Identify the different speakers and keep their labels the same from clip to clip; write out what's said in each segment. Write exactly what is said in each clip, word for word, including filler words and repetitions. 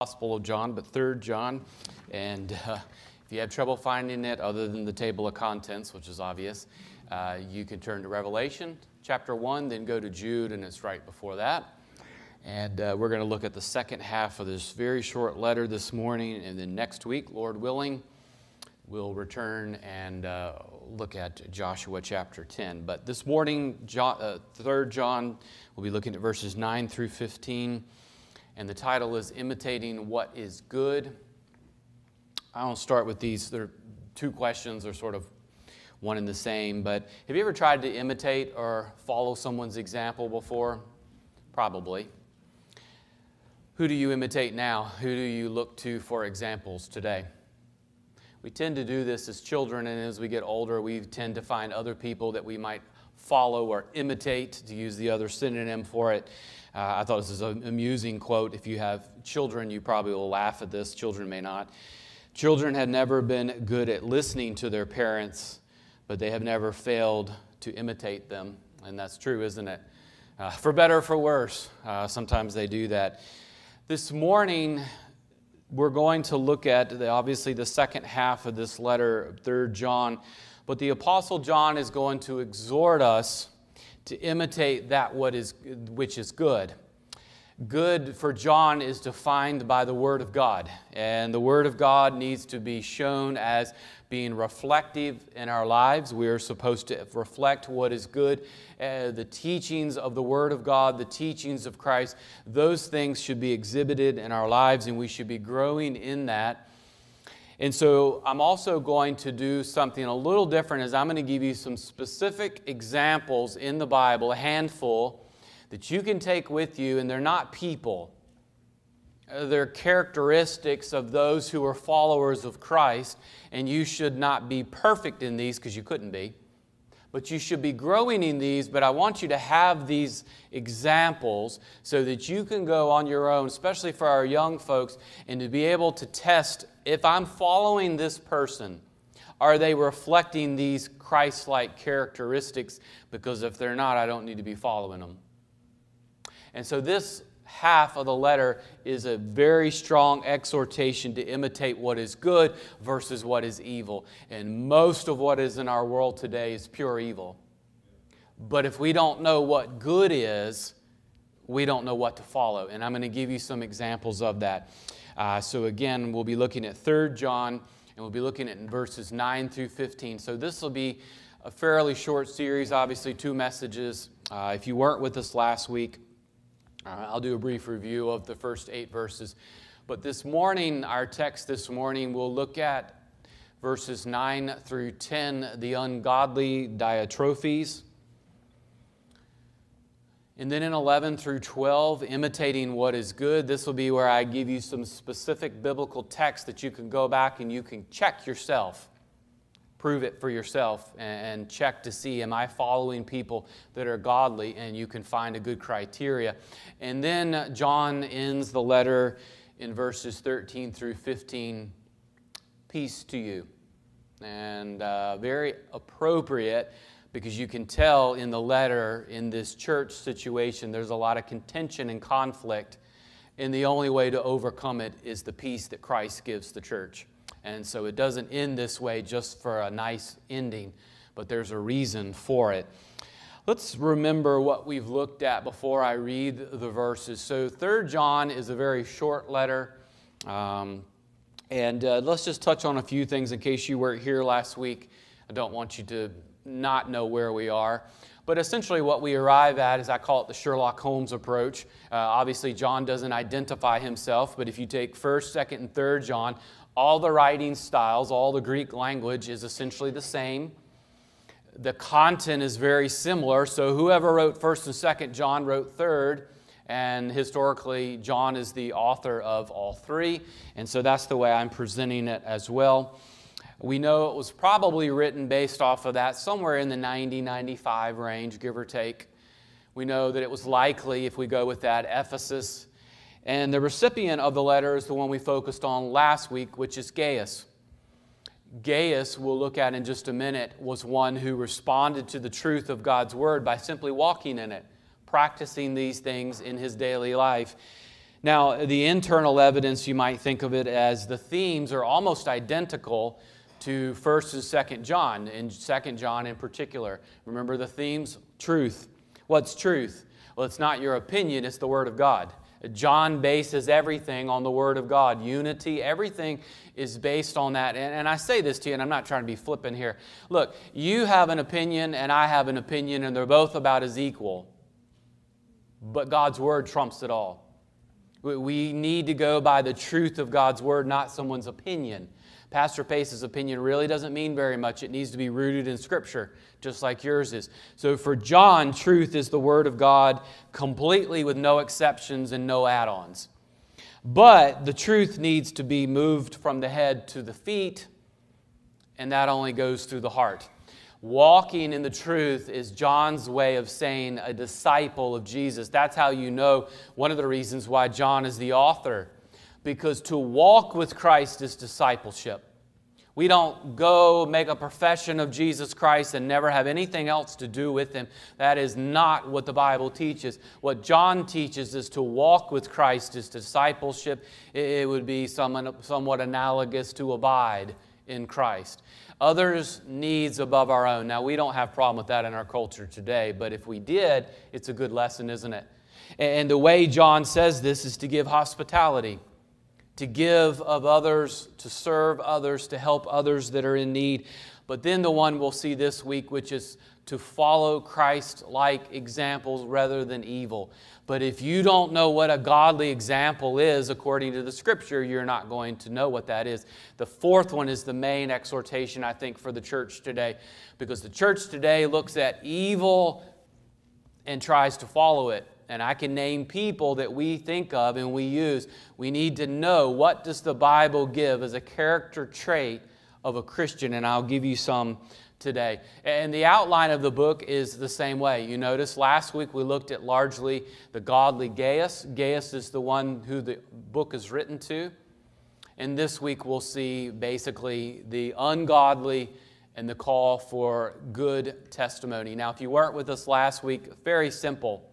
Speaker 1: Gospel of John, but Third John. And uh, if you have trouble finding it other than the table of contents, which is obvious, uh, you can turn to Revelation chapter one, then go to Jude, and it's right before that. And uh, we're going to look at the second half of this very short letter this morning, and then next week, Lord willing, we'll return and uh, look at Joshua chapter ten. But this morning, John, uh, Third John, we'll be looking at verses nine through fifteen. And the title is Imitating What is Good. I want to start with these. There are two questions, they're sort of one and the same. But have you ever tried to imitate or follow someone's example before? Probably. Who do you imitate now? Who do you look to for examples today? We tend to do this as children, and as we get older, we tend to find other people that we might follow or imitate, to use the other synonym for it. Uh, I thought this was an amusing quote. If you have children, you probably will laugh at this. Children may not. Children have never been good at listening to their parents, but they have never failed to imitate them. And that's true, isn't it? Uh, for better or for worse, uh, sometimes they do that. This morning, we're going to look at, the, obviously, the second half of this letter, Third John. But the Apostle John is going to exhort us to imitate that what is, which is good. Good for John is defined by the Word of God. And the Word of God needs to be shown as being reflective in our lives. We are supposed to reflect what is good. Uh, the teachings of the Word of God, the teachings of Christ, those things should be exhibited in our lives, and we should be growing in that. And so I'm also going to do something a little different, as I'm going to give you some specific examples in the Bible, a handful, that you can take with you, and they're not people. They're characteristics of those who are followers of Christ, and you should not be perfect in these because you couldn't be. But you should be growing in these, but I want you to have these examples so that you can go on your own, especially for our young folks, and to be able to test, if I'm following this person, are they reflecting these Christ-like characteristics? Because if they're not, I don't need to be following them. And so this half of the letter is a very strong exhortation to imitate what is good versus what is evil. And most of what is in our world today is pure evil. But if we don't know what good is, we don't know what to follow. And I'm going to give you some examples of that. Uh, so again, we'll be looking at Third John, and we'll be looking at verses nine through fifteen. So this will be a fairly short series, obviously two messages. Uh, if you weren't with us last week, Uh, I'll do a brief review of the first eight verses. But this morning, our text this morning, we'll look at verses nine through ten, the ungodly Diotrephes. And then in eleven through twelve, imitating what is good. This will be where I give you some specific biblical text that you can go back and you can check yourself. Prove it for yourself and check to see, am I following people that are godly? And you can find a good criteria. And then John ends the letter in verses thirteen through fifteen, peace to you. And uh, very appropriate, because you can tell in the letter, in this church situation, there's a lot of contention and conflict. And the only way to overcome it is the peace that Christ gives the church. And so it doesn't end this way just for a nice ending, but there's a reason for it. Let's remember what we've looked at before I read the verses. So Third John is a very short letter, um, and uh, let's just touch on a few things in case you weren't here last week. I don't want you to not know where we are. But essentially what we arrive at is, I call it the Sherlock Holmes approach. Uh, obviously John doesn't identify himself, but if you take First, Second, and Third John, all the writing styles, all the Greek language is essentially the same. The content is very similar, so whoever wrote First and Second John wrote Third, and historically John is the author of all three, and so that's the way I'm presenting it as well. We know it was probably written based off of that, somewhere in the ninety, ninety-five range, give or take. We know that it was likely, if we go with that, Ephesus. And the recipient of the letter is the one we focused on last week, which is Gaius. Gaius, we'll look at in just a minute, was one who responded to the truth of God's Word by simply walking in it, practicing these things in his daily life. Now, the internal evidence, you might think of it as the themes are almost identical to First and Second John, and Second John in particular. Remember the themes? Truth. What's truth? Well, it's not your opinion, it's the Word of God. John bases everything on the Word of God. Unity, everything is based on that. And, and I say this to you, and I'm not trying to be flippant here. Look, you have an opinion and I have an opinion, and they're both about as equal. But God's Word trumps it all. We need to go by the truth of God's Word, not someone's opinion. Pastor Pace's opinion really doesn't mean very much. It needs to be rooted in Scripture, just like yours is. So for John, truth is the Word of God completely with no exceptions and no add-ons. But the truth needs to be moved from the head to the feet, and that only goes through the heart. Walking in the truth is John's way of saying a disciple of Jesus. That's how you know one of the reasons why John is the author. Because to walk with Christ is discipleship. We don't go make a profession of Jesus Christ and never have anything else to do with Him. That is not what the Bible teaches. What John teaches is to walk with Christ is discipleship. It would be somewhat analogous to abide in Christ. Others' needs above our own. Now, we don't have a problem with that in our culture today, but if we did, it's a good lesson, isn't it? And the way John says this is to give hospitality, to give of others, to serve others, to help others that are in need. But then the one we'll see this week, which is to follow Christ-like examples rather than evil. But if you don't know what a godly example is, according to the Scripture, you're not going to know what that is. The fourth one is the main exhortation, I think, for the church today. Because the church today looks at evil and tries to follow it. And I can name people that we think of and we use. We need to know, what does the Bible give as a character trait of a Christian? And I'll give you some today. And the outline of the book is the same way. You notice last week we looked at largely the godly Gaius. Gaius is the one who the book is written to. And this week we'll see basically the ungodly and the call for good testimony. Now, if you weren't with us last week, very simple.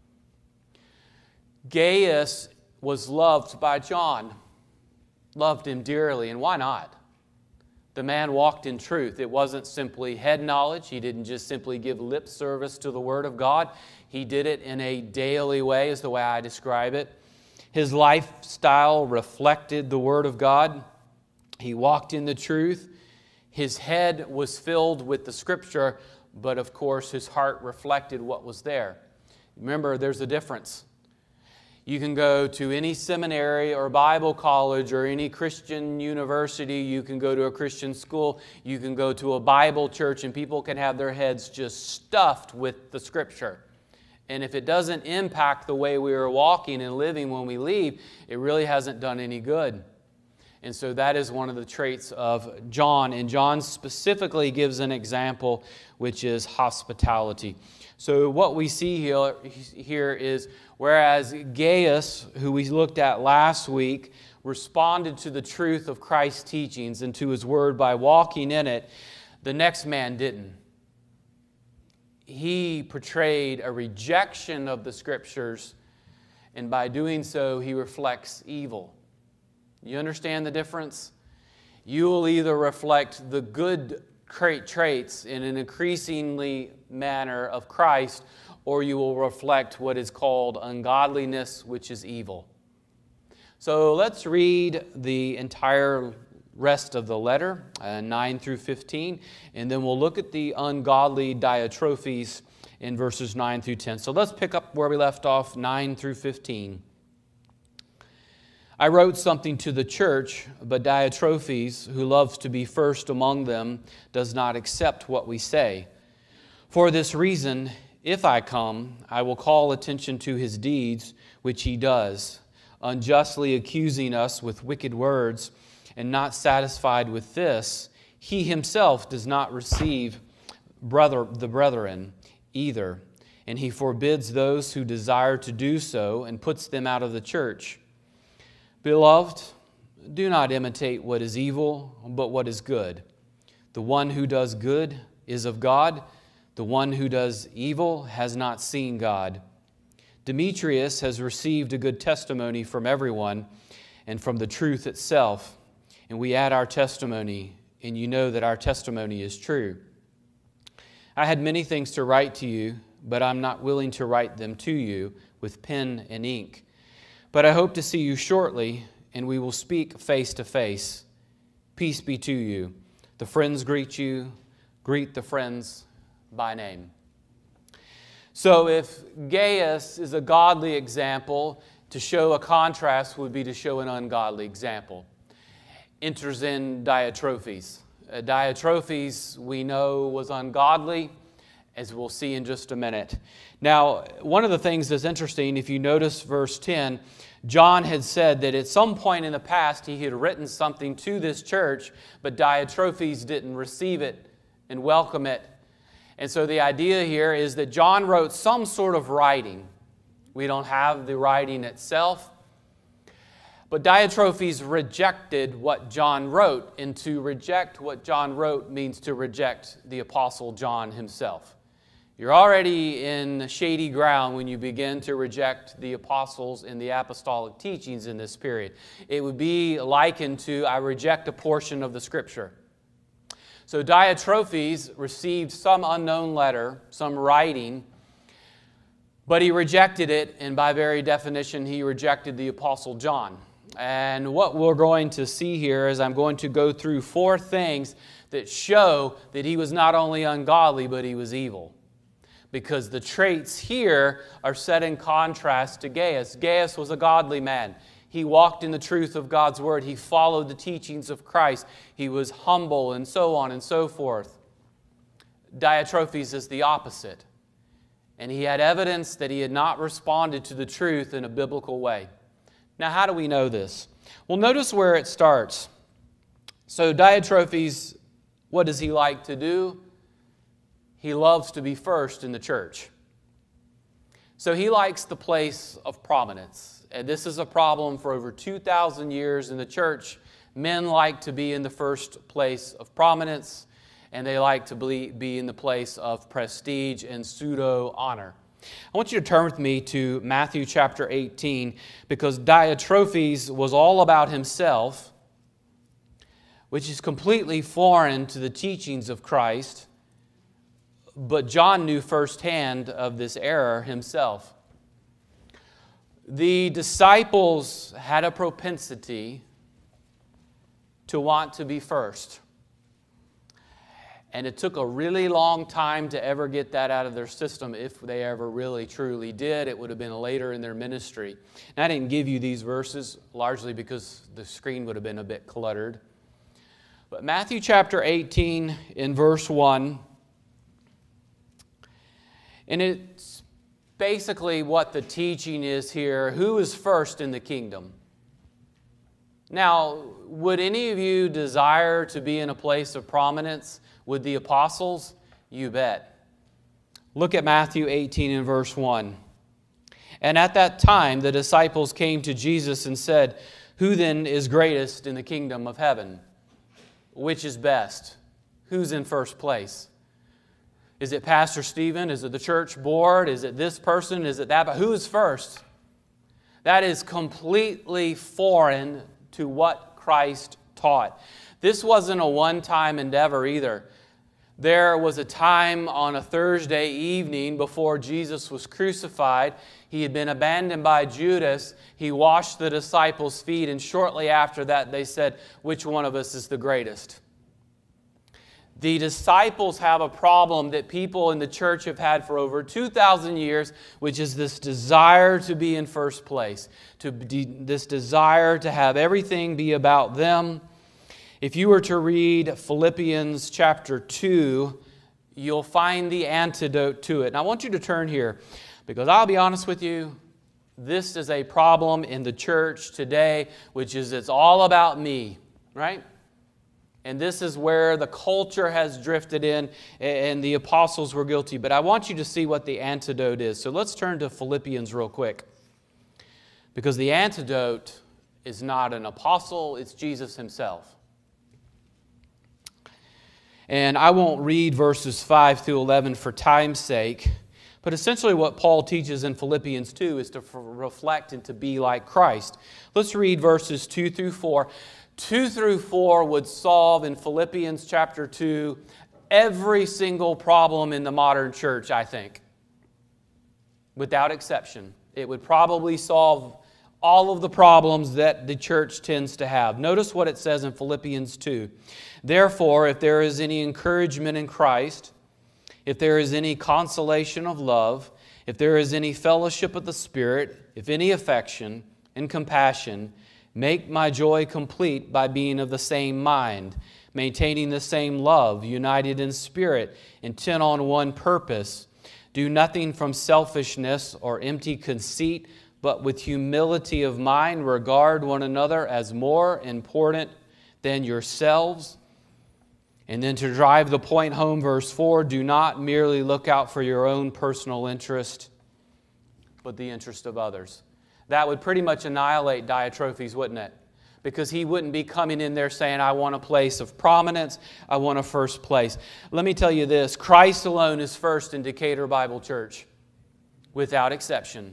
Speaker 1: Gaius was loved by John, loved him dearly, and why not? The man walked in truth. It wasn't simply head knowledge. He didn't just simply give lip service to the Word of God. He did it in a daily way, is the way I describe it. His lifestyle reflected the Word of God. He walked in the truth. His head was filled with the Scripture, but of course his heart reflected what was there. Remember, there's a difference. You can go to any seminary or Bible college or any Christian university. You can go to a Christian school. You can go to a Bible church, and people can have their heads just stuffed with the Scripture. And if it doesn't impact the way we are walking and living when we leave, it really hasn't done any good. And so that is one of the traits of John. And John specifically gives an example, which is hospitality. So what we see here, here is, whereas Gaius, who we looked at last week, responded to the truth of Christ's teachings and to His Word by walking in it, the next man didn't. He portrayed a rejection of the Scriptures, and by doing so, he reflects evil. You understand the difference? You will either reflect the good traits in an increasingly manner of Christ, or you will reflect what is called ungodliness, which is evil. So let's read the entire rest of the letter, uh, nine through fifteen, and then we'll look at the ungodly Diotrephes in verses nine through ten. So let's pick up where we left off, nine through fifteen. I wrote something to the church, but Diotrephes, who loves to be first among them, does not accept what we say. For this reason, if I come, I will call attention to his deeds, which he does, unjustly accusing us with wicked words, and not satisfied with this, he himself does not receive brother, the brethren either, and he forbids those who desire to do so and puts them out of the church. Beloved, do not imitate what is evil, but what is good. The one who does good is of God. The one who does evil has not seen God. Demetrius has received a good testimony from everyone and from the truth itself, and we add our testimony, and you know that our testimony is true. I had many things to write to you, but I'm not willing to write them to you with pen and ink. But I hope to see you shortly, and we will speak face to face. Peace be to you. The friends greet you. Greet the friends by name. So if Gaius is a godly example, to show a contrast would be to show an ungodly example. Enters in Diotrephes. Uh, Diotrephes, we know, was ungodly, as we'll see in just a minute. Now, one of the things that's interesting, if you notice verse ten, John had said that at some point in the past he had written something to this church, but Diotrephes didn't receive it and welcome it. And so the idea here is that John wrote some sort of writing. We don't have the writing itself. But Diotrephes rejected what John wrote, and to reject what John wrote means to reject the Apostle John himself. You're already in shady ground when you begin to reject the apostles and the apostolic teachings in this period. It would be likened to, I reject a portion of the Scripture. So Diotrephes received some unknown letter, some writing, but he rejected it, and by very definition, he rejected the Apostle John. And what we're going to see here is I'm going to go through four things that show that he was not only ungodly, but he was evil. Because the traits here are set in contrast to Gaius. Gaius was a godly man. He walked in the truth of God's Word. He followed the teachings of Christ. He was humble and so on and so forth. Diotrephes is the opposite. And he had evidence that he had not responded to the truth in a biblical way. Now, how do we know this? Well, notice where it starts. So Diotrephes, what does he like to do? He loves to be first in the church. So he likes the place of prominence. And this is a problem for over two thousand years in the church. Men like to be in the first place of prominence, and they like to be in the place of prestige and pseudo-honor. I want you to turn with me to Matthew chapter eighteen, because Diotrephes was all about himself, which is completely foreign to the teachings of Christ. But John knew firsthand of this error himself. The disciples had a propensity to want to be first. And it took a really long time to ever get that out of their system, if they ever really truly did. It would have been later in their ministry. And I didn't give you these verses largely because the screen would have been a bit cluttered. But Matthew chapter eighteen in verse one, and it's basically what the teaching is here. Who is first in the kingdom? Now, would any of you desire to be in a place of prominence with the apostles? You bet. Look at Matthew eighteen and verse one. And at that time the disciples came to Jesus and said, "Who then is greatest in the kingdom of heaven?" Which is best? Who's in first place? Is it Pastor Stephen? Is it the church board? Is it this person? Is it that? But who is first? That is completely foreign to what Christ taught. This wasn't a one-time endeavor either. There was a time on a Thursday evening before Jesus was crucified. He had been abandoned by Judas. He washed the disciples' feet, and shortly after that they said, "Which one of us is the greatest?" The disciples have a problem that people in the church have had for over two thousand years, which is this desire to be in first place, to de- this desire to have everything be about them. If you were to read Philippians chapter two, you'll find the antidote to it. And I want you to turn here, because I'll be honest with you, this is a problem in the church today, which is it's all about me, right? And this is where the culture has drifted in, and the apostles were guilty. But I want you to see what the antidote is. So let's turn to Philippians real quick. Because the antidote is not an apostle, it's Jesus himself. And I won't read verses five through eleven for time's sake, But essentially what Paul teaches in Philippians two is to reflect and to be like Christ. Let's read verses two through four. two through four would solve in Philippians chapter two every single problem in the modern church, I think. Without exception. It would probably solve all of the problems that the church tends to have. Notice what it says in Philippians two. Therefore, if there is any encouragement in Christ, if there is any consolation of love, if there is any fellowship of the Spirit, if any affection and compassion, make my joy complete by being of the same mind, maintaining the same love, united in spirit, intent on one purpose. Do nothing from selfishness or empty conceit, but with humility of mind regard one another as more important than yourselves. And then to drive the point home, verse four, do not merely look out for your own personal interest, but the interest of others. That would pretty much annihilate Diotrephes, wouldn't it? Because he wouldn't be coming in there saying, I want a place of prominence, I want a first place. Let me tell you this, Christ alone is first in Decatur Bible Church, without exception.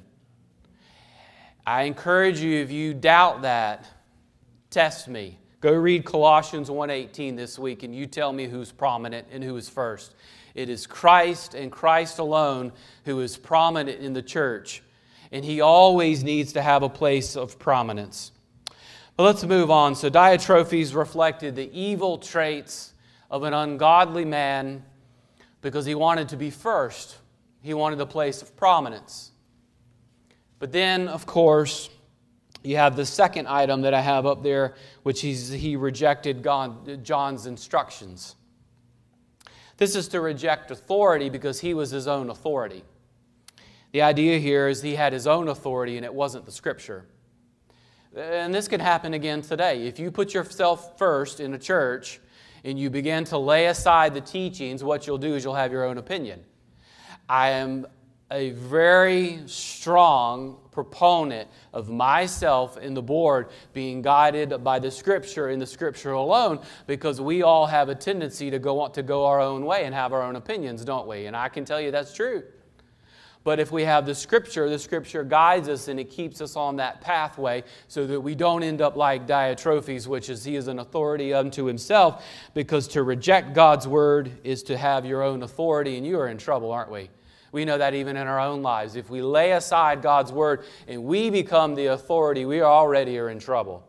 Speaker 1: I encourage you, if you doubt that, test me. Go read Colossians one eighteen this week and you tell me who's prominent and who is first. It is Christ and Christ alone who is prominent in the church. And He always needs to have a place of prominence. But let's move on. So Diotrephes reflected the evil traits of an ungodly man because he wanted to be first. He wanted a place of prominence. But then, of course, you have the second item that I have up there, which is he rejected God, John's instructions. This is to reject authority because he was his own authority. The idea here is he had his own authority and it wasn't the Scripture. And this can happen again today. If you put yourself first in a church and you begin to lay aside the teachings, what you'll do is you'll have your own opinion. I am a very strong proponent of myself and the board being guided by the Scripture and the Scripture alone, because we all have a tendency to go to go our own way and have our own opinions, don't we? And I can tell you that's true. But if we have the Scripture, the Scripture guides us and it keeps us on that pathway so that we don't end up like Diotrephes, which is he is an authority unto himself, because to reject God's Word is to have your own authority, and you are in trouble, aren't we? We know that even in our own lives. If we lay aside God's Word and we become the authority, we already are in trouble.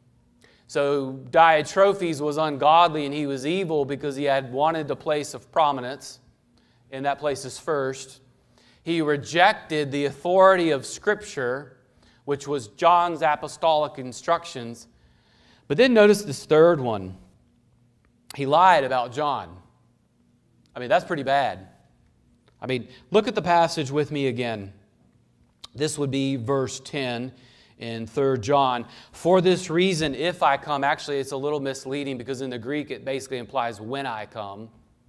Speaker 1: So Diotrephes was ungodly and he was evil because he had wanted a place of prominence, and that place is first. He rejected the authority of Scripture, which was John's apostolic instructions. But then notice this third one. He lied about John. I mean, that's pretty bad. I mean, look at the passage with me again. This would be verse ten in Third John. For this reason, if I come, actually it's a little misleading because in the Greek it basically implies when I come.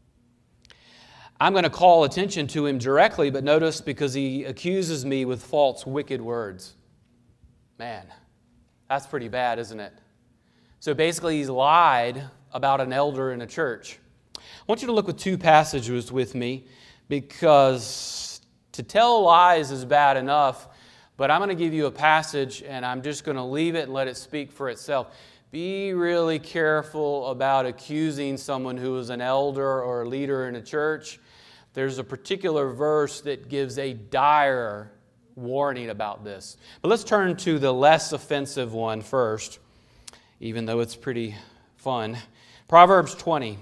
Speaker 1: I'm going to call attention to him directly, but notice because he accuses me with false, wicked words. Man, that's pretty bad, isn't it? So basically he's lied about an elder in a church. I want you to look at two passages with me, because to tell lies is bad enough, but I'm going to give you a passage and I'm just going to leave it and let it speak for itself. Be really careful about accusing someone who is an elder or a leader in a church. There's a particular verse that gives a dire warning about this. But let's turn to the less offensive one first, even though it's pretty fun. Proverbs twenty.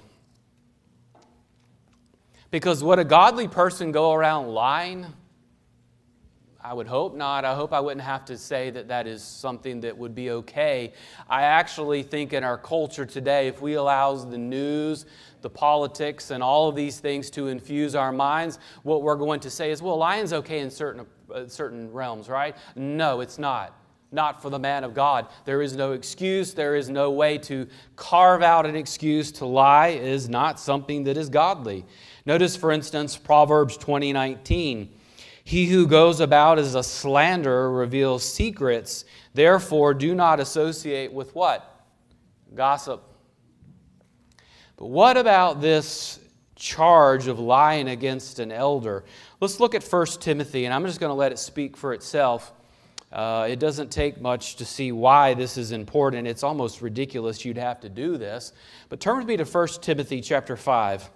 Speaker 1: Because would a godly person go around lying? I would hope not. I hope I wouldn't have to say that that is something that would be okay. I actually think in our culture today, if we allow the news, the politics, and all of these things to infuse our minds, what we're going to say is, well, lying's okay in certain, uh, certain realms, right? No, it's not. Not for the man of God. There is no excuse. There is no way to carve out an excuse. To lie is not something that is godly. Notice, for instance, Proverbs twenty nineteen. He who goes about as a slanderer reveals secrets. Therefore, do not associate with what? Gossip. But what about this charge of lying against an elder. Let's look at First Timothy, and I'm just going to let it speak for itself. Uh, it doesn't take much to see why this is important. It's almost ridiculous you'd have to do this. But turn with me to First Timothy chapter five.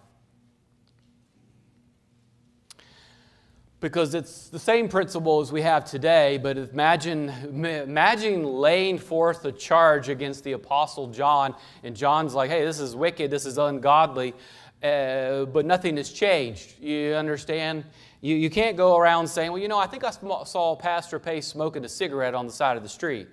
Speaker 1: Because it's the same principle as we have today, but imagine, imagine laying forth a charge against the Apostle John, and John's like, hey, this is wicked, this is ungodly, uh, but nothing has changed. You understand? You, you can't go around saying, well, you know, I think I saw Pastor Pace smoking a cigarette on the side of the street.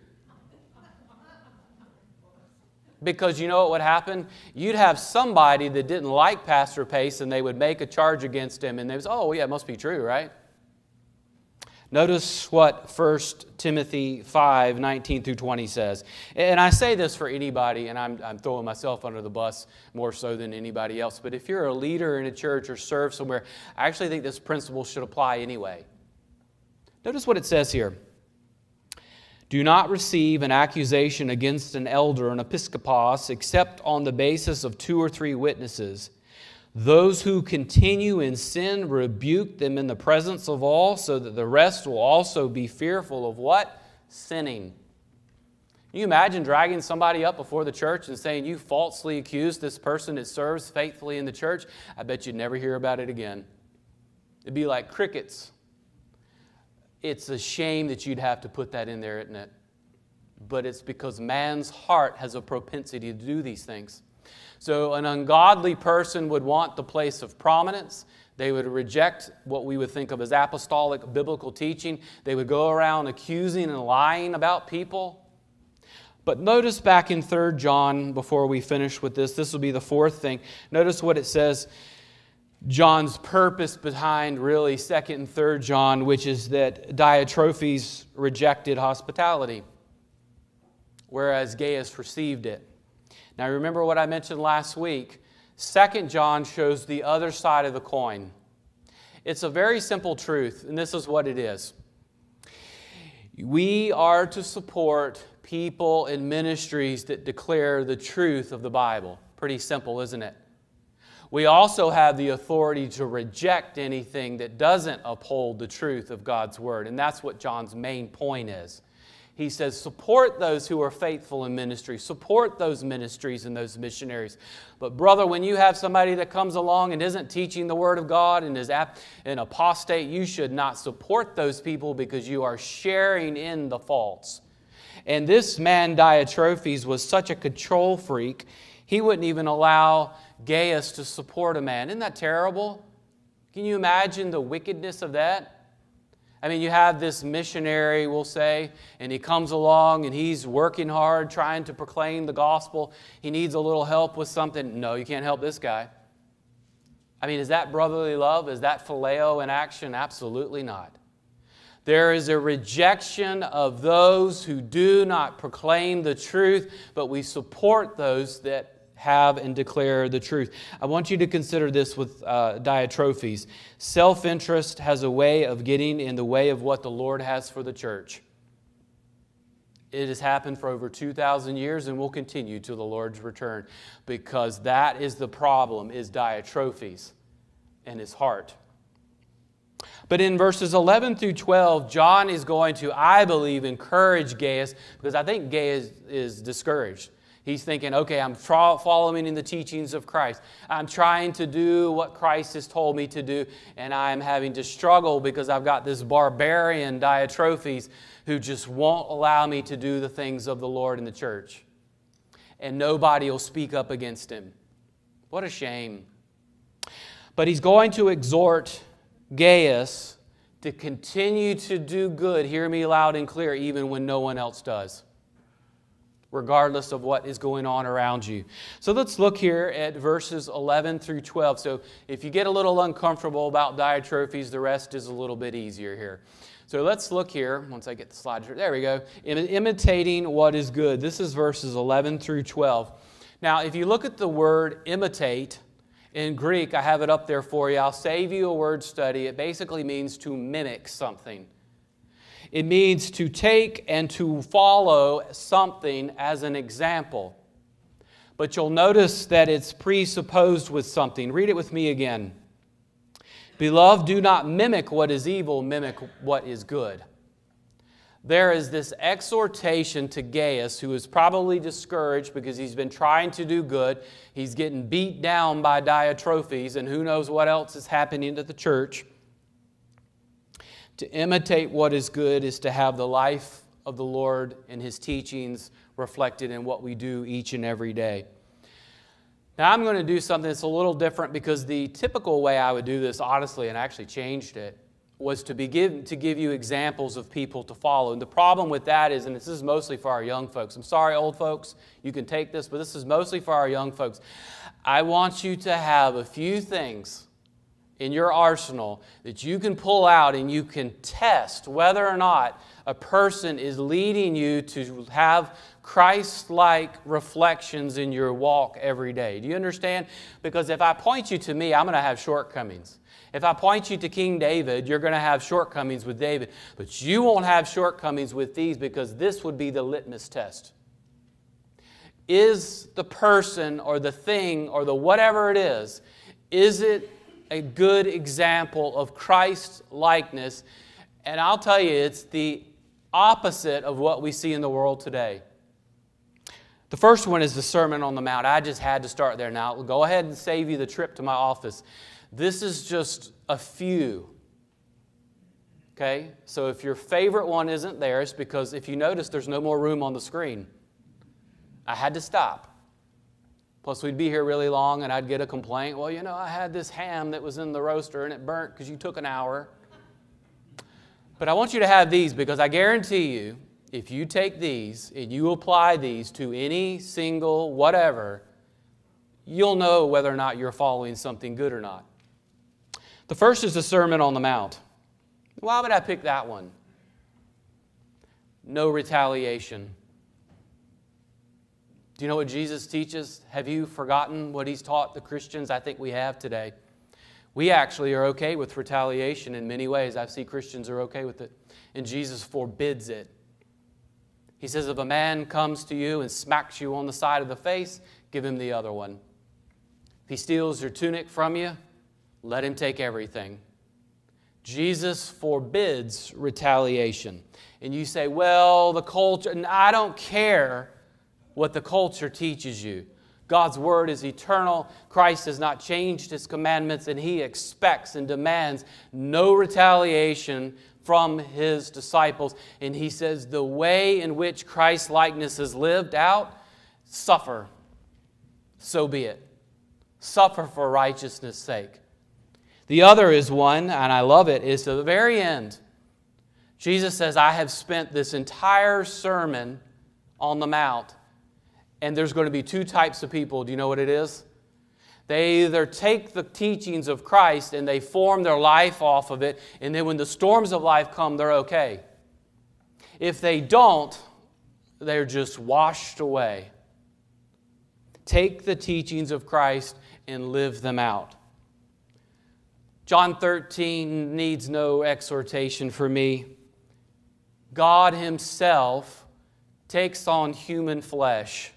Speaker 1: Because you know what would happen? You'd have somebody that didn't like Pastor Pace, and they would make a charge against him, and they would say, oh, yeah, it must be true, right? Notice what First Timothy five, nineteen through twenty says. And I say this for anybody, and I'm, I'm throwing myself under the bus more so than anybody else, but if you're a leader in a church or serve somewhere, I actually think this principle should apply anyway. Notice what it says here. Do not receive an accusation against an elder, an episkopos, except on the basis of two or three witnesses. Those who continue in sin, rebuke them in the presence of all, so that the rest will also be fearful of what? Sinning. Can you imagine dragging somebody up before the church and saying, you falsely accused this person that serves faithfully in the church? I bet you'd never hear about it again. It'd be like crickets. It's a shame that you'd have to put that in there, isn't it? But it's because man's heart has a propensity to do these things. So an ungodly person would want the place of prominence. They would reject what we would think of as apostolic biblical teaching. They would go around accusing and lying about people. But notice back in Third John, before we finish with this, this will be the fourth thing. Notice what it says, John's purpose behind really Second and Third John, which is that Diotrephes rejected hospitality, whereas Gaius received it. Now remember what I mentioned last week. Second John shows the other side of the coin. It's a very simple truth, and this is what it is. We are to support people and ministries that declare the truth of the Bible. Pretty simple, isn't it? We also have the authority to reject anything that doesn't uphold the truth of God's Word, and that's what John's main point is. He says, support those who are faithful in ministry. Support those ministries and those missionaries. But brother, when you have somebody that comes along and isn't teaching the Word of God and is an apostate, you should not support those people because you are sharing in the faults. And this man, Diotrephes, was such a control freak, he wouldn't even allow Gaius to support a man. Isn't that terrible? Can you imagine the wickedness of that? I mean, you have this missionary, we'll say, and he comes along and he's working hard, trying to proclaim the gospel. He needs a little help with something. No, you can't help this guy. I mean, is that brotherly love? Is that phileo in action? Absolutely not. There is a rejection of those who do not proclaim the truth, but we support those that have and declare the truth. I want you to consider this with uh, Diotrephes. Self-interest has a way of getting in the way of what the Lord has for the church. It has happened for over two thousand years and will continue till the Lord's return, because that is the problem, is Diotrephes and his heart. But in verses eleven through twelve, John is going to, I believe, encourage Gaius, because I think Gaius is discouraged. He's thinking, okay, I'm following in the teachings of Christ. I'm trying to do what Christ has told me to do, and I'm having to struggle because I've got this barbarian Diotrephes who just won't allow me to do the things of the Lord in the church. And nobody will speak up against him. What a shame. But he's going to exhort Gaius to continue to do good, hear me loud and clear, even when no one else does, regardless of what is going on around you. So let's look here at verses eleven through twelve. So if you get a little uncomfortable about Diotrephes, the rest is a little bit easier here. So let's look here, once I get the slide. There we go. Imitating what is good. This is verses eleven through twelve. Now, if you look at the word imitate, in Greek, I have it up there for you. I'll save you a word study. It basically means to mimic something. It means to take and to follow something as an example. but you'll notice that it's presupposed with something. Read it with me again. Beloved, do not mimic what is evil, mimic what is good. There is this exhortation to Gaius, who is probably discouraged because he's been trying to do good. He's getting beat down by Diotrephes, and who knows what else is happening to the church. To imitate what is good is to have the life of the Lord and His teachings reflected in what we do each and every day. Now I'm going to do something that's a little different, because the typical way I would do this, honestly, and I actually changed it, was to, begin, to give you examples of people to follow. And the problem with that is, and this is mostly for our young folks. I'm sorry, old folks, you can take this, but this is mostly for our young folks. I want you to have a few things in your arsenal that you can pull out and you can test whether or not a person is leading you to have Christ-like reflections in your walk every day. Do you understand? Because if I point you to me, I'm going to have shortcomings. If I point you to King David, you're going to have shortcomings with David. But you won't have shortcomings with these, because this would be the litmus test. Is the person or the thing or the whatever it is, is it a good example of Christ-likeness? And I'll tell you, it's the opposite of what we see in the world today. The first one is the Sermon on the Mount. I just had to start there. Now, go ahead and save you the trip to my office. This is just a few. Okay? So if your favorite one isn't there, it's because if you notice, there's no more room on the screen. I had to stop. Plus, we'd be here really long, and I'd get a complaint. Well, you know, I had this ham that was in the roaster, and it burnt because you took an hour. But I want you to have these, because I guarantee you, if you take these and you apply these to any single whatever, you'll know whether or not you're following something good or not. The first is the Sermon on the Mount. Why would I pick that one? No retaliation. Do you know what Jesus teaches? Have you forgotten what He's taught the Christians? I think we have today. We actually are okay with retaliation in many ways. I see Christians are okay with it. And Jesus forbids it. He says, if a man comes to you and smacks you on the side of the face, give him the other one. If he steals your tunic from you, let him take everything. Jesus forbids retaliation. And you say, well, the culture, and I don't care what the culture teaches you. God's Word is eternal. Christ has not changed His commandments, and He expects and demands no retaliation from His disciples. And He says the way in which Christ's likeness is lived out, suffer. So be it. Suffer for righteousness' sake. The other is one, and I love it, is to the very end. Jesus says, I have spent this entire sermon on the Mount, and there's going to be two types of people. Do you know what it is? They either take the teachings of Christ and they form their life off of it, and then when the storms of life come, they're okay. If they don't, they're just washed away. Take the teachings of Christ and live them out. John thirteen needs no exhortation for me. God Himself takes on human flesh.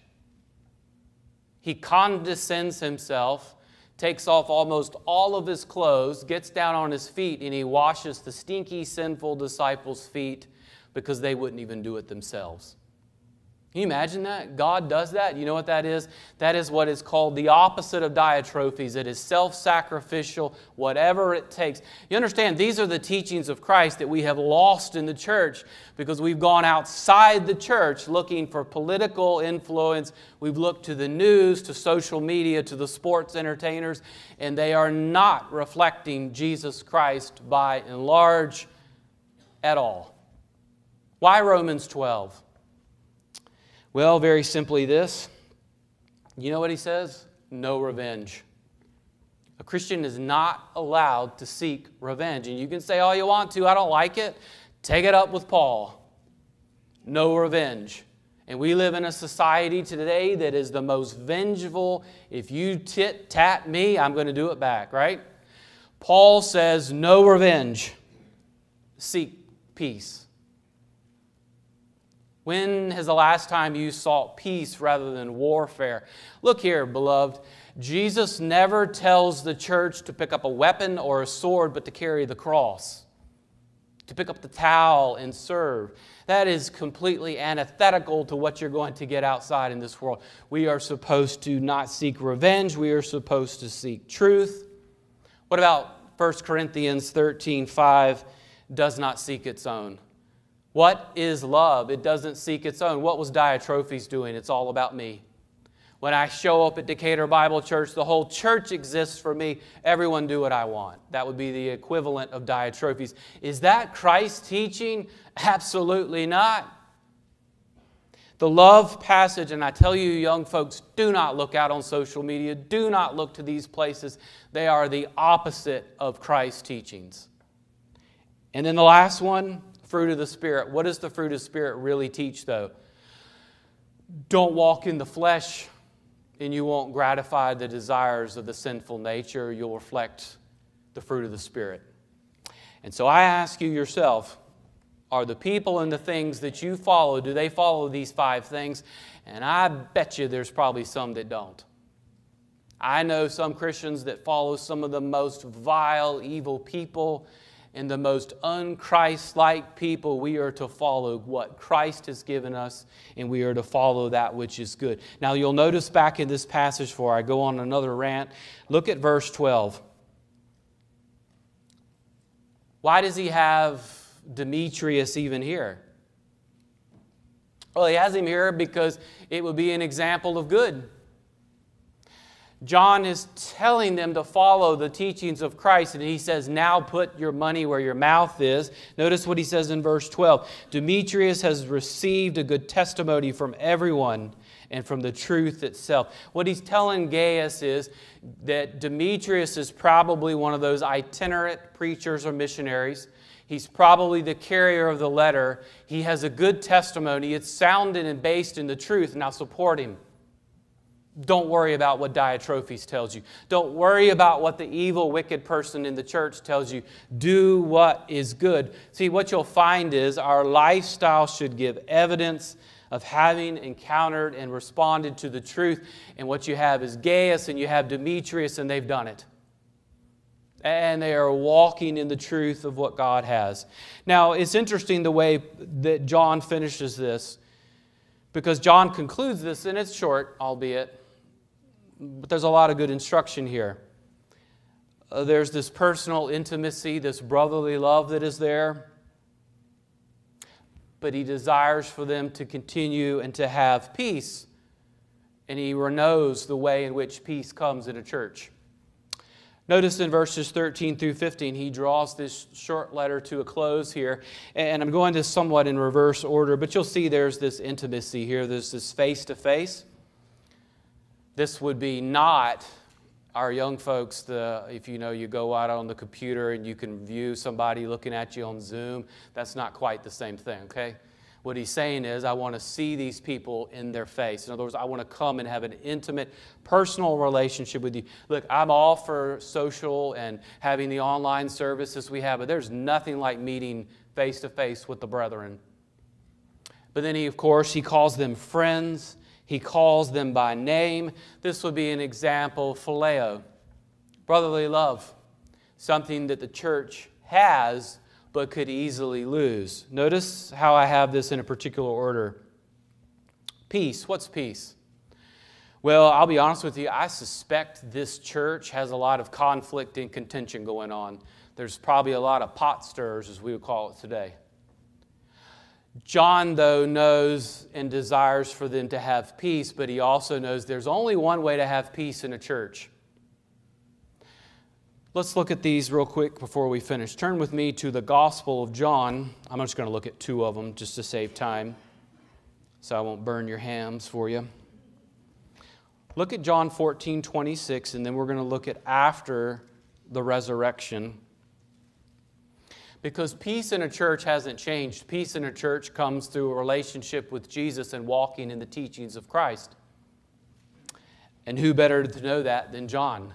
Speaker 1: He condescends Himself, takes off almost all of His clothes, gets down on His feet, and He washes the stinky, sinful disciples' feet because they wouldn't even do it themselves. Can you imagine that? God does that? You know what that is? That is what is called the opposite of Diotrephes. It is self-sacrificial, whatever it takes. You understand, these are the teachings of Christ that we have lost in the church because we've gone outside the church looking for political influence. We've looked to the news, to social media, to the sports entertainers, and they are not reflecting Jesus Christ by and large at all. Why Romans twelve? Well, very simply this. You know what he says? No revenge. A Christian is not allowed to seek revenge. And you can say all you want to, I don't like it. Take it up with Paul. No revenge. And we live in a society today that is the most vengeful. If you tit-tat me, I'm going to do it back, right? Paul says no revenge. Seek peace. When has the last time you sought peace rather than warfare? Look here, beloved. Jesus never tells the church to pick up a weapon or a sword, but to carry the cross, to pick up the towel and serve. That is completely antithetical to what you're going to get outside in this world. We are supposed to not seek revenge. We are supposed to seek truth. What about First Corinthians thirteen five? Does not seek its own. What is love? It doesn't seek its own. What was Diotrephes doing? It's all about me. When I show up at Decatur Bible Church, the whole church exists for me. Everyone do what I want. That would be the equivalent of Diotrephes. Is that Christ's teaching? Absolutely not. The love passage, and I tell you young folks, do not look out on social media. Do not look to these places. They are the opposite of Christ's teachings. And then the last one, fruit of the Spirit. What does the fruit of the Spirit really teach, though? Don't walk in the flesh, and you won't gratify the desires of the sinful nature. You'll reflect the fruit of the Spirit. And so I ask you yourself, are the people and the things that you follow, do they follow these five things? And I bet you there's probably some that don't. I know some Christians that follow some of the most vile, evil people and the most un-Christ-like people. We are to follow what Christ has given us, and we are to follow that which is good. Now you'll notice back in this passage, before I go on another rant, look at verse twelve. Why does he have Demetrius even here? Well, he has him here because it would be an example of good. John is telling them to follow the teachings of Christ, and he says, now put your money where your mouth is. Notice what he says in verse twelve. Demetrius has received a good testimony from everyone and from the truth itself. What he's telling Gaius is that Demetrius is probably one of those itinerant preachers or missionaries. He's probably the carrier of the letter. He has a good testimony. It's sounded and based in the truth. Now support him. Don't worry about what Diotrephes tells you. Don't worry about what the evil, wicked person in the church tells you. Do what is good. See, what you'll find is our lifestyle should give evidence of having encountered and responded to the truth. And what you have is Gaius and you have Demetrius, and they've done it. And they are walking in the truth of what God has. Now, it's interesting the way that John finishes this, because John concludes this, and it's short, albeit, but there's a lot of good instruction here. Uh, there's this personal intimacy, this brotherly love that is there. But he desires for them to continue and to have peace. And he knows the way in which peace comes in a church. Notice in verses thirteen through fifteen, he draws this short letter to a close here. And I'm going to somewhat in reverse order, but you'll see there's this intimacy here. There's this face-to-face. This would be not our young folks, the, if you know you go out on the computer and you can view somebody looking at you on Zoom. That's not quite the same thing, okay? What he's saying is, I want to see these people in their face. In other words, I want to come and have an intimate, personal relationship with you. Look, I'm all for social and having the online services we have, but there's nothing like meeting face-to-face with the brethren. But then he, of course, he calls them friends. He calls them by name. This would be an example, phileo, brotherly love, something that the church has but could easily lose. Notice how I have this in a particular order. Peace. What's peace? Well, I'll be honest with you, I suspect this church has a lot of conflict and contention going on. There's probably a lot of pot stirs, as we would call it today. John, though, knows and desires for them to have peace, but he also knows there's only one way to have peace in a church. Let's look at these real quick before we finish. Turn with me to the Gospel of John. I'm just going to look at two of them just to save time, so I won't burn your hams for you. Look at John fourteen twenty-six, and then we're going to look at after the resurrection. Because peace in a church hasn't changed. Peace in a church comes through a relationship with Jesus and walking in the teachings of Christ. And who better to know that than John?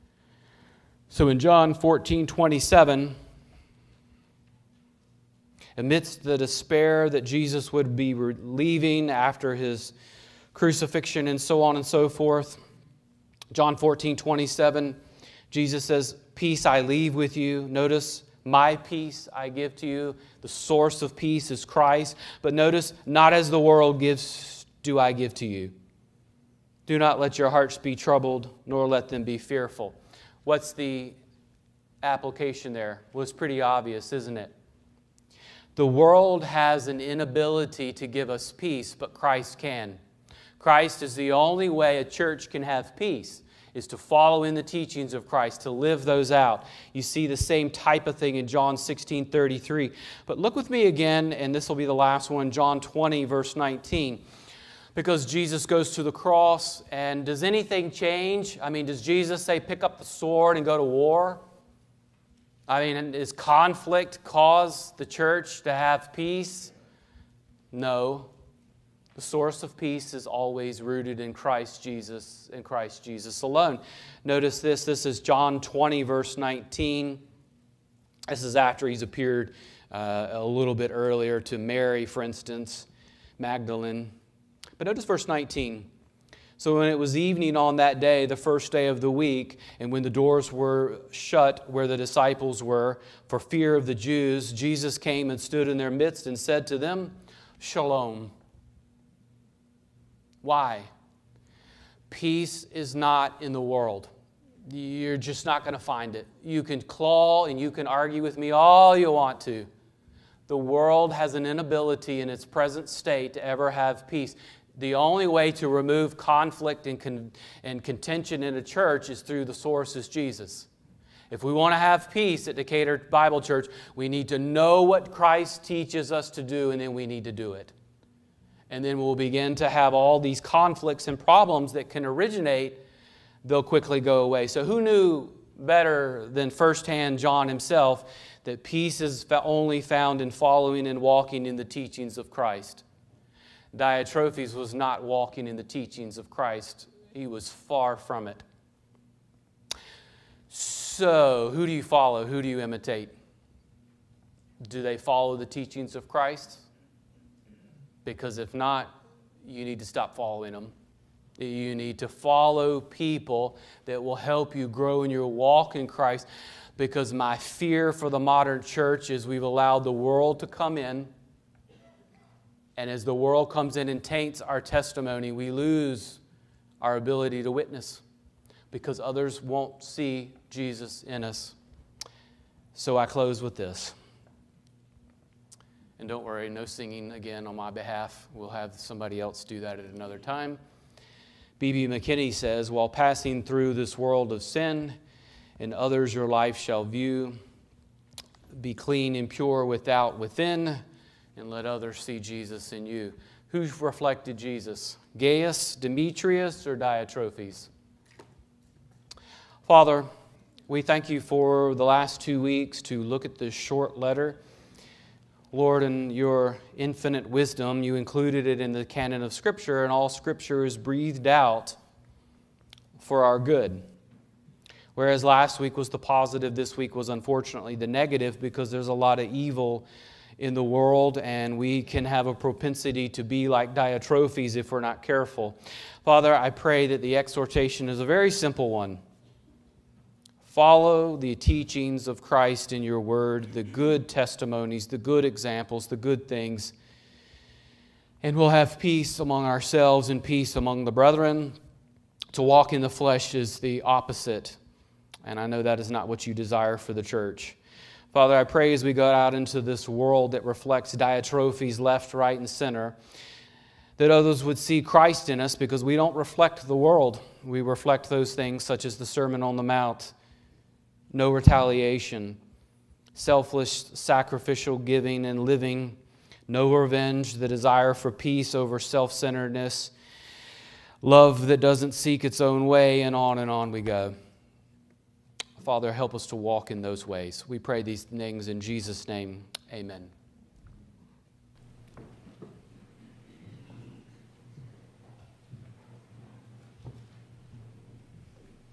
Speaker 1: So in John fourteen twenty-seven, amidst the despair that Jesus would be leaving after his crucifixion and so on and so forth. John fourteen twenty-seven, Jesus says, "Peace I leave with you." Notice, "My peace I give to you." The source of peace is Christ. But notice, "Not as the world gives, do I give to you. Do not let your hearts be troubled, nor let them be fearful." What's the application there? Well, it's pretty obvious, isn't it? The world has an inability to give us peace, but Christ can. Christ is the only way a church can have peace, is to follow in the teachings of Christ, to live those out. You see the same type of thing in John sixteen thirty-three. But look with me again, and this will be the last one, John twenty, verse nineteen. Because Jesus goes to the cross, and does anything change? I mean, does Jesus say, pick up the sword and go to war? I mean, does conflict cause the church to have peace? No. The source of peace is always rooted in Christ Jesus and Christ Jesus alone. Notice this. This is John twenty, verse nineteen. This is after he's appeared uh, a little bit earlier to Mary, for instance, Magdalene. But notice verse nineteen. "So when it was evening on that day, the first day of the week, and when the doors were shut where the disciples were, for fear of the Jews, Jesus came and stood in their midst and said to them, Shalom." Why? Peace is not in the world. You're just not going to find it. You can claw and you can argue with me all you want to. The world has an inability in its present state to ever have peace. The only way to remove conflict and, con- and contention in a church is through the source is Jesus. If we want to have peace at Decatur Bible Church, we need to know what Christ teaches us to do, and then we need to do it. And then we'll begin to have all these conflicts and problems that can originate. They'll quickly go away. So who knew better than firsthand John himself that peace is only found in following and walking in the teachings of Christ? Diotrephes was not walking in the teachings of Christ. He was far from it. So, who do you follow? Who do you imitate? Do they follow the teachings of Christ? Because if not, you need to stop following them. You need to follow people that will help you grow in your walk in Christ. Because my fear for the modern church is we've allowed the world to come in. And as the world comes in and taints our testimony, we lose our ability to witness. Because others won't see Jesus in us. So I close with this. And don't worry, no singing again on my behalf. We'll have somebody else do that at another time. B B McKinney says, "While passing through this world of sin, in others your life shall view, be clean and pure without, within, and let others see Jesus in you." Who reflected Jesus? Gaius, Demetrius, or Diotrephes? Father, we thank you for the last two weeks to look at this short letter. Lord, in your infinite wisdom, you included it in the canon of Scripture, and all Scripture is breathed out for our good. Whereas last week was the positive, this week was unfortunately the negative, because there's a lot of evil in the world, and we can have a propensity to be like Diotrephes if we're not careful. Father, I pray that the exhortation is a very simple one. Follow the teachings of Christ in your word, the good testimonies, the good examples, the good things. And we'll have peace among ourselves and peace among the brethren. To walk in the flesh is the opposite. And I know that is not what you desire for the church. Father, I pray as we go out into this world that reflects Diotrephes left, right, and center, that others would see Christ in us, because we don't reflect the world. We reflect those things such as the Sermon on the Mount, no retaliation, selfless sacrificial giving and living, no revenge, the desire for peace over self-centeredness, love that doesn't seek its own way, and on and on we go. Father, help us to walk in those ways. We pray these things in Jesus' name. Amen.